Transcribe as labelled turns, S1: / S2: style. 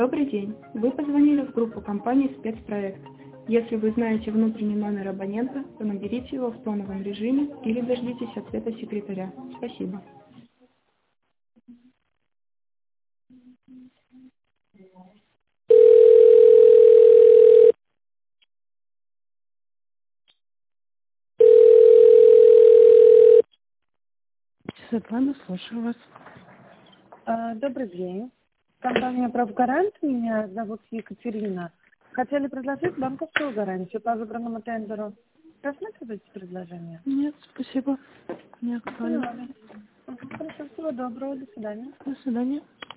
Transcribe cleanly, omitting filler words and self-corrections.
S1: Добрый день. Вы позвонили в группу компании «Спецпроект». Если вы знаете внутренний номер абонента, то наберите его в тоновом режиме или дождитесь ответа секретаря. Спасибо. Светлана, слушаю вас.
S2: Добрый день. Компания «Правгарант». Меня зовут Екатерина. Хотели предложить банковскую гарантию по выбранному тендеру. Рассматриваете предложение?
S1: Нет, спасибо. Не актуально.
S2: Поняла. Хорошо, всего доброго. До свидания.
S1: До свидания.